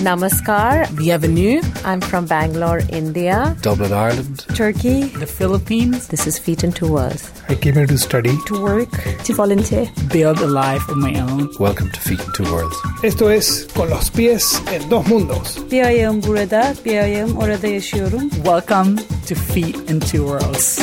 Namaskar. Bienvenue. I'm from Bangalore, India. Dublin, Ireland. Turkey. The Philippines. This is Feet in Two Worlds. I came here to study. To work. To volunteer. Build a life of my own. Welcome to Feet in Two Worlds. Esto es Con los pies en dos mundos. Bir ayağım burada, bir ayağım orada yaşıyorum. Welcome to Feet in Two Worlds.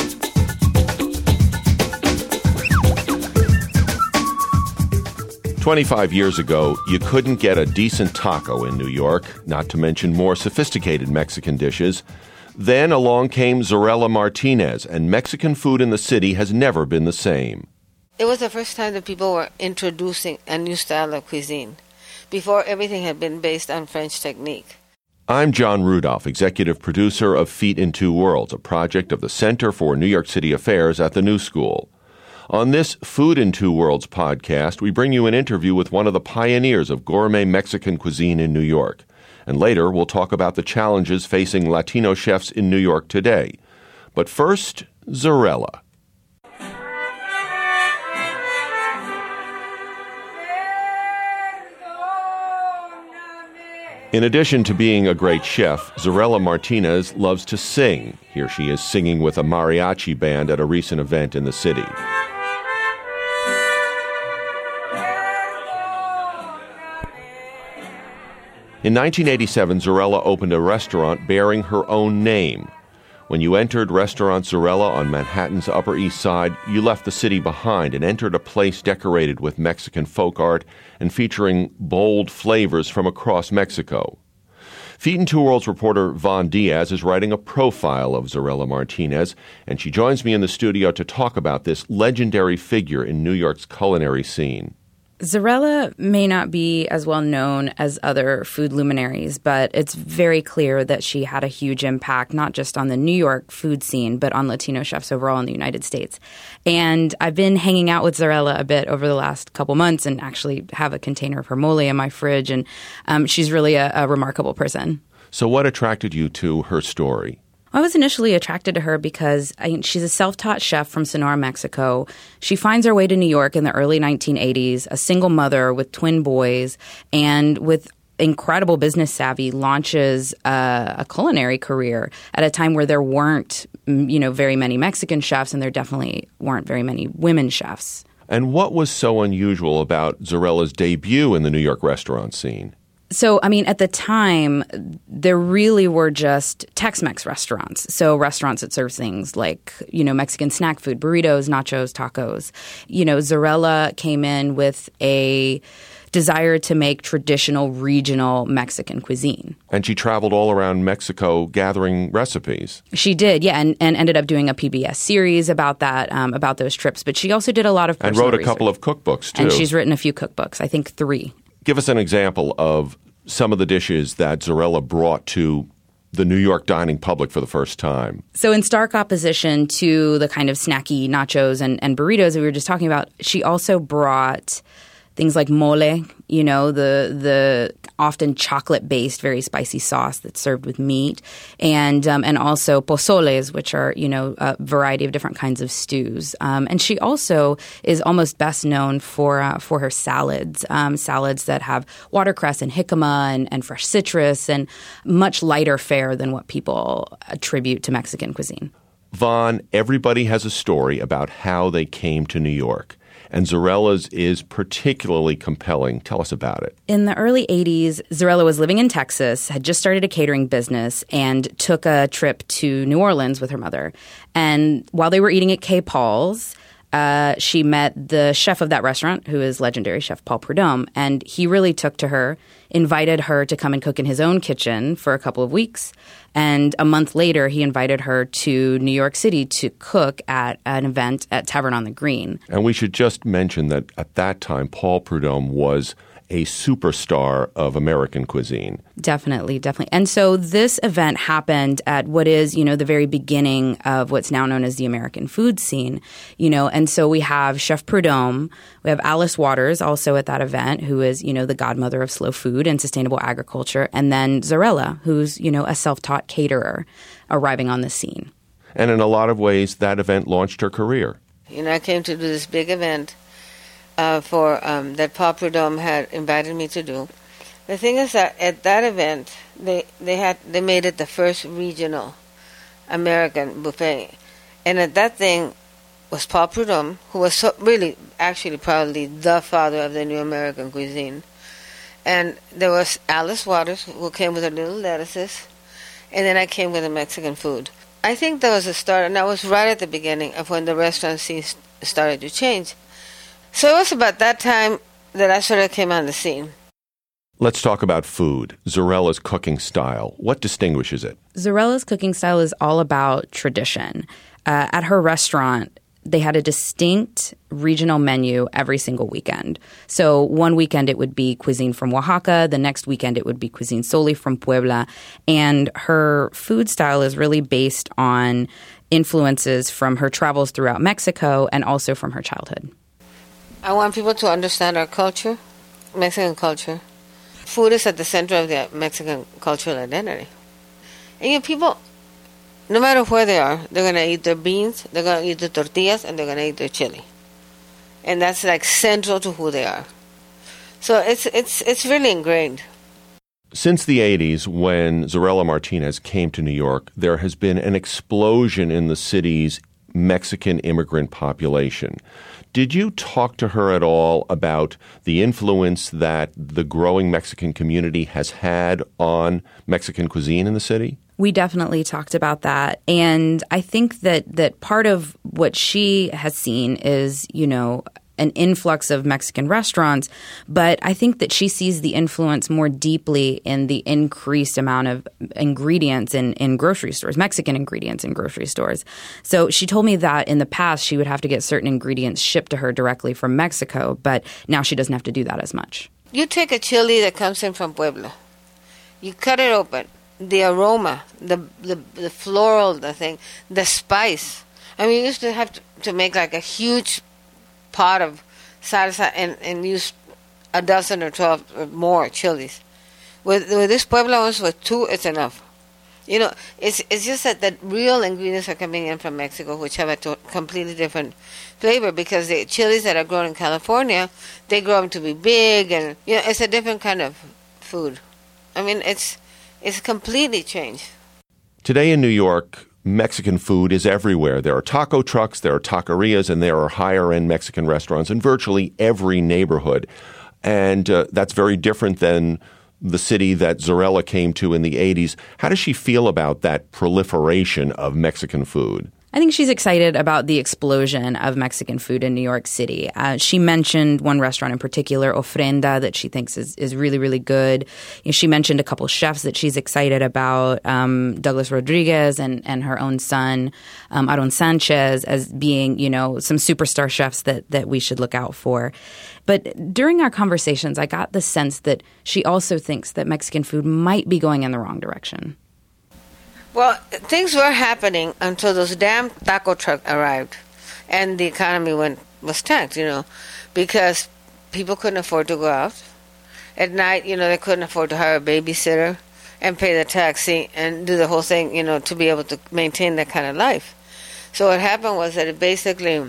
"25 years ago, you couldn't get a decent taco in New York, not to mention more sophisticated Mexican dishes. Then along came Zarela Martinez, and Mexican food in the city has never been the same. It was the first time that people were introducing a new style of cuisine. Before, everything had been based on French technique. I'm John Rudolph, executive producer of Feet in Two Worlds, a project of the Center for New York City Affairs at the New School. On this Food in Two Worlds podcast, we bring you an interview with one of the pioneers of gourmet Mexican cuisine in New York. And later, we'll talk about the challenges facing Latino chefs in New York today. But first, Zarela. In addition to being a great chef, Zarela Martinez loves to sing. Here she is singing with a mariachi band at a recent event in the city. In 1987, Zarela opened a restaurant bearing her own name. When you entered Restaurant Zarela on Manhattan's Upper East Side, you left the city behind and entered a place decorated with Mexican folk art and featuring bold flavors from across Mexico. Feet in Two Worlds reporter Vaughn Diaz is writing a profile of Zarela Martinez, and she joins me in the studio to talk about this legendary figure in New York's culinary scene. Zarela may not be as well known as other food luminaries, but it's very clear that she had a huge impact, not just on the New York food scene, but on Latino chefs overall in the United States. And I've been hanging out with Zarela a bit over the last couple months and actually have a container of her mole in my fridge, and she's really a remarkable person. So what attracted you to her story? I was initially attracted to her because she's a self-taught chef from Sonora, Mexico. She finds her way to New York in the early 1980s, a single mother with twin boys, and with incredible business savvy, launches a culinary career at a time where there weren't, very many Mexican chefs, and there definitely weren't very many women chefs. And what was so unusual about Zarela's debut in the New York restaurant scene? So, at the time, there really were just Tex-Mex restaurants. So restaurants that serve things like, Mexican snack food, burritos, nachos, tacos. Zarela came in with a desire to make traditional regional Mexican cuisine. And she traveled all around Mexico gathering recipes. She did, yeah, and ended up doing a PBS series about that, about those trips. But she also did a lot of personal and wrote a research. Couple of cookbooks, too. And she's written a few cookbooks, I think 3. Give us an example of some of the dishes that Zarela brought to the New York dining public for the first time. So in stark opposition to the kind of snacky nachos and burritos that we were just talking about, she also brought things like mole, the often chocolate-based, very spicy sauce that's served with meat, and also pozoles, which are, a variety of different kinds of stews. And she also is almost best known for her salads, salads that have watercress and jicama and fresh citrus, and much lighter fare than what people attribute to Mexican cuisine. Vaughn, everybody has a story about how they came to New York. And Zarela's is particularly compelling. Tell us about it. In the early 80s, Zarela was living in Texas, had just started a catering business, and took a trip to New Orleans with her mother. And while they were eating at K. Paul's, she met the chef of that restaurant, who is legendary chef Paul Prudhomme, and he really took to her, invited her to come and cook in his own kitchen for a couple of weeks. And a month later, he invited her to New York City to cook at an event at Tavern on the Green. And we should just mention that at that time, Paul Prudhomme was a superstar of American cuisine. Definitely. And so this event happened at what is, the very beginning of what's now known as the American food scene, and so we have Chef Prudhomme, we have Alice Waters also at that event, who is, the godmother of slow food and sustainable agriculture, and then Zarela, who's, a self-taught caterer arriving on the scene. And in a lot of ways, that event launched her career. I came to do this big event that Paul Prudhomme had invited me to do. The thing is that at that event, they made it the first regional American buffet, and at that thing was Paul Prudhomme, who was really, actually, probably the father of the new American cuisine, and there was Alice Waters, who came with her little lettuces, and then I came with the Mexican food. I think that was a start, and that was right at the beginning of when the restaurant scene started to change. So it was about that time that I sort of came on the scene. Let's talk about food, Zorella's cooking style. What distinguishes it? Zorella's cooking style is all about tradition. At her restaurant, they had a distinct regional menu every single weekend. So one weekend it would be cuisine from Oaxaca. The next weekend it would be cuisine solely from Puebla. And her food style is really based on influences from her travels throughout Mexico and also from her childhood. I want people to understand our culture, Mexican culture. Food is at the center of the Mexican cultural identity. And people, no matter where they are, they're going to eat their beans, they're going to eat their tortillas, and they're going to eat their chili. And that's like central to who they are. So it's really ingrained. Since the 80s, when Zorella Martinez came to New York, there has been an explosion in the city's Mexican immigrant population. Did you talk to her at all about the influence that the growing Mexican community has had on Mexican cuisine in the city? We definitely talked about that. And I think that part of what she has seen is, an influx of Mexican restaurants, but I think that she sees the influence more deeply in the increased amount of ingredients in grocery stores, Mexican ingredients in grocery stores. So she told me that in the past she would have to get certain ingredients shipped to her directly from Mexico, but now she doesn't have to do that as much. You take a chili that comes in from Puebla, you cut it open, the aroma, the floral, the spice. I mean, you used to have to make like a huge pot of salsa and use a dozen or 12 or more chilies. With this Puebla ones, with 2, it's enough. It's just that the real ingredients are coming in from Mexico, which have a completely different flavor, because the chilies that are grown in California, they grow them to be big, and it's a different kind of food. I mean, it's completely changed. Today in New York, Mexican food is everywhere. There are taco trucks, there are taquerias, and there are higher-end Mexican restaurants in virtually every neighborhood. And that's very different than the city that Zorella came to in the 80s. How does she feel about that proliferation of Mexican food? I think she's excited about the explosion of Mexican food in New York City. She mentioned one restaurant in particular, Ofrenda, that she thinks is really, really good. She mentioned a couple chefs that she's excited about, Douglas Rodriguez and her own son, Aaron Sanchez, as being, some superstar chefs that we should look out for. But during our conversations, I got the sense that she also thinks that Mexican food might be going in the wrong direction. Well, things were happening until those damn taco trucks arrived, and the economy was tanked, because people couldn't afford to go out. At night, they couldn't afford to hire a babysitter and pay the taxi and do the whole thing, to be able to maintain that kind of life. So what happened was that it basically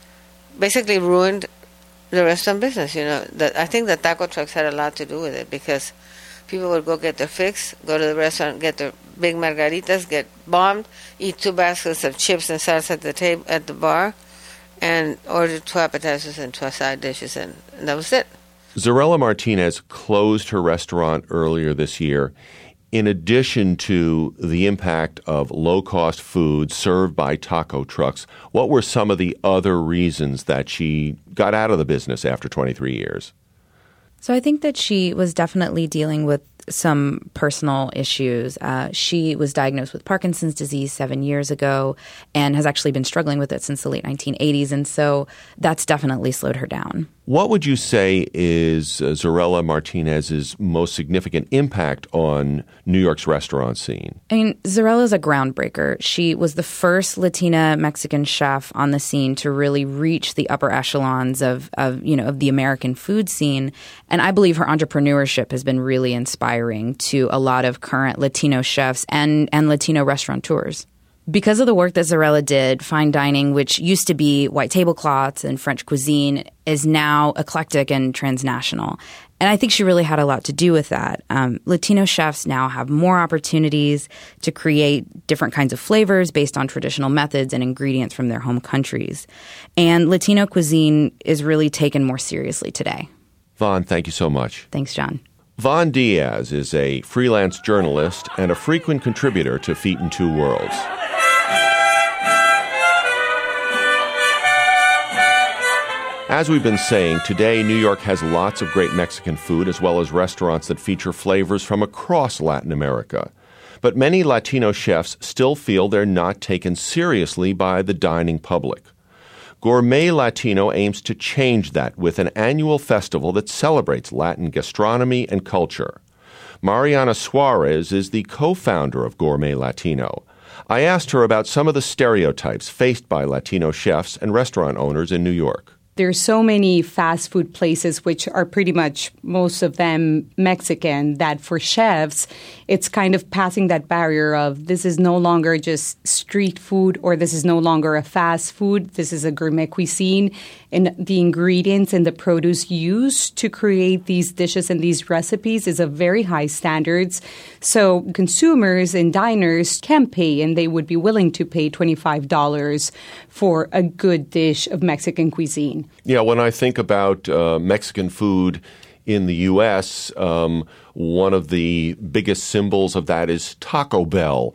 ruined the restaurant business, I think the taco trucks had a lot to do with it, because people would go get their fix, go to the restaurant, get their big margaritas, get bombed, eat 2 baskets of chips and salsa at the bar, and order 2 appetizers and 2 side dishes, and that was it. Zorella Martinez closed her restaurant earlier this year. In addition to the impact of low-cost food served by taco trucks, what were some of the other reasons that she got out of the business after 23 years? So I think that she was definitely dealing with some personal issues. She was diagnosed with Parkinson's disease 7 years ago and has actually been struggling with it since the late 1980s. And so that's definitely slowed her down. What would you say is Zorella Martinez's most significant impact on New York's restaurant scene? I mean, Zorella's a groundbreaker. She was the first Latina Mexican chef on the scene to really reach the upper echelons of the American food scene. And I believe her entrepreneurship has been really inspiring to a lot of current Latino chefs and Latino restaurateurs. Because of the work that Zorella did, fine dining, which used to be white tablecloths and French cuisine, is now eclectic and transnational. And I think she really had a lot to do with that. Latino chefs now have more opportunities to create different kinds of flavors based on traditional methods and ingredients from their home countries. And Latino cuisine is really taken more seriously today. Vaughn, thank you so much. Thanks, John. Vaughn Diaz is a freelance journalist and a frequent contributor to Feet in Two Worlds. As we've been saying, today New York has lots of great Mexican food as well as restaurants that feature flavors from across Latin America. But many Latino chefs still feel they're not taken seriously by the dining public. Gourmet Latino aims to change that with an annual festival that celebrates Latin gastronomy and culture. Mariana Suarez is the co-founder of Gourmet Latino. I asked her about some of the stereotypes faced by Latino chefs and restaurant owners in New York. There's so many fast food places, which are pretty much most of them Mexican, that for chefs, it's kind of passing that barrier of this is no longer just street food or this is no longer a fast food. This is a gourmet cuisine. And the ingredients and the produce used to create these dishes and these recipes is of very high standards. So consumers and diners can pay, and they would be willing to pay $25 for a good dish of Mexican cuisine. Yeah, when I think about Mexican food in the U.S., one of the biggest symbols of that is Taco Bell.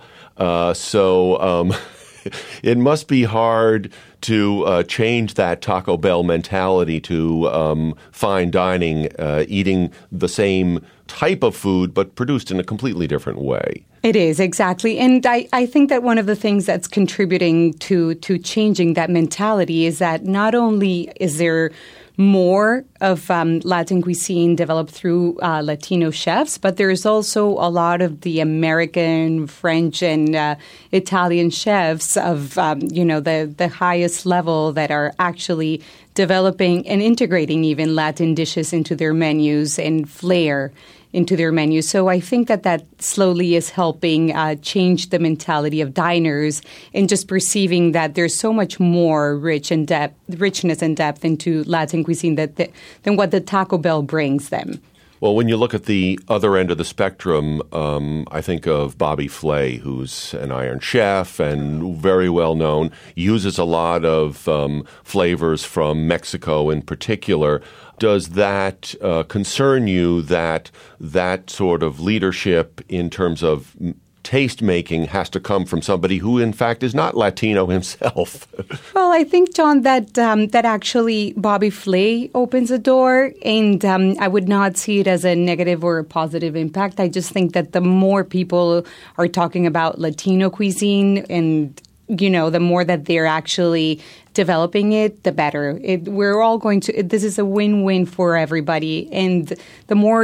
So it must be hard to change that Taco Bell mentality to fine dining, eating the same type of food but produced in a completely different way. It is, exactly. And I think that one of the things that's contributing to changing that mentality is that not only is there more of Latin cuisine developed through Latino chefs, but there's also a lot of the American, French, and Italian chefs of the highest level that are actually developing and integrating even Latin dishes into their menus and flair into their menus. So I think that slowly is helping change the mentality of diners and just perceiving that there's so much more richness and depth into Latin cuisine than what the Taco Bell brings them. Well, when you look at the other end of the spectrum, I think of Bobby Flay, who's an Iron Chef and very well known, uses a lot of flavors from Mexico in particular. Does that concern you that sort of leadership in terms of taste making has to come from somebody who, in fact, is not Latino himself? Well, I think, John, that actually Bobby Flay opens a door, and I would not see it as a negative or a positive impact. I just think that the more people are talking about Latino cuisine and the more that they're actually developing it, the better. We're all going to. This is a win-win for everybody, and the more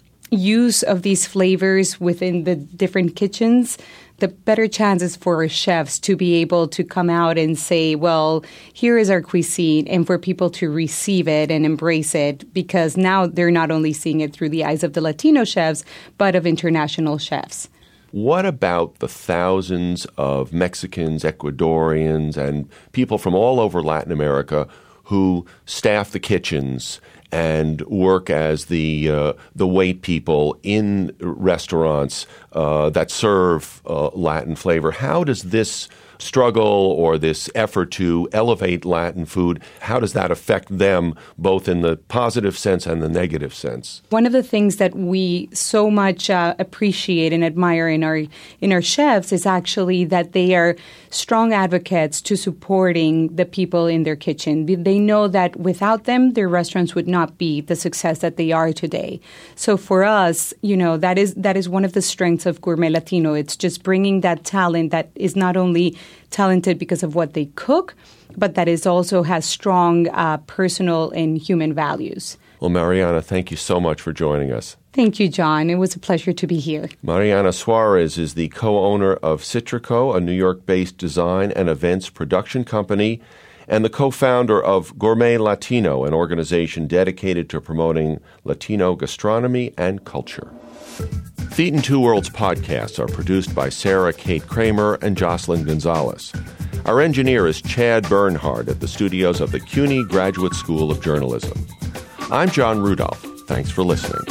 use of these flavors within the different kitchens, the better chances for our chefs to be able to come out and say, well, here is our cuisine, and for people to receive it and embrace it, because now they're not only seeing it through the eyes of the Latino chefs, but of international chefs. What about the thousands of Mexicans, Ecuadorians, and people from all over Latin America who staff the kitchens and work as the wait people in restaurants that serve Latin flavor? How does this struggle or this effort to elevate Latin food, how does that affect them both in the positive sense and the negative sense? One of the things that we so much appreciate and admire in our chefs is actually that they are strong advocates to supporting the people in their kitchen. They know that without them, their restaurants would not be the success that they are today. So for us, that is one of the strengths of Gourmet Latino. It's just bringing that talent that is not only talented because of what they cook, but that is also has strong personal and human values. Well, Mariana, thank you so much for joining us. Thank you, John. It was a pleasure to be here. Mariana Suarez is the co-owner of Citrico, a New York-based design and events production company, and the co-founder of Gourmet Latino, an organization dedicated to promoting Latino gastronomy and culture. Feet in Two Worlds podcasts are produced by Sarah Kate Kramer and Jocelyn Gonzalez. Our engineer is Chad Bernhard at the studios of the CUNY Graduate School of Journalism. I'm John Rudolph. Thanks for listening.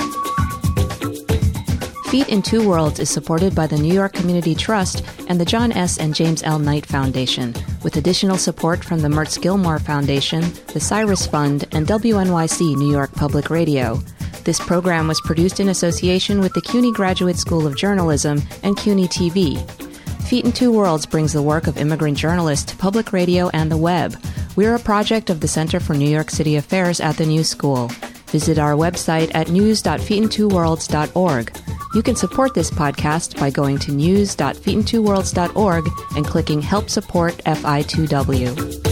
Feet in Two Worlds is supported by the New York Community Trust and the John S. and James L. Knight Foundation, with additional support from the Mertz Gilmore Foundation, the Cyrus Fund, and WNYC New York Public Radio. This program was produced in association with the CUNY Graduate School of Journalism and CUNY TV. Feet in Two Worlds brings the work of immigrant journalists to public radio and the web. We're a project of the Center for New York City Affairs at the New School. Visit our website at news.feetintwoworlds.org. You can support this podcast by going to news.feetintwoworlds.org and clicking Help Support FI2W.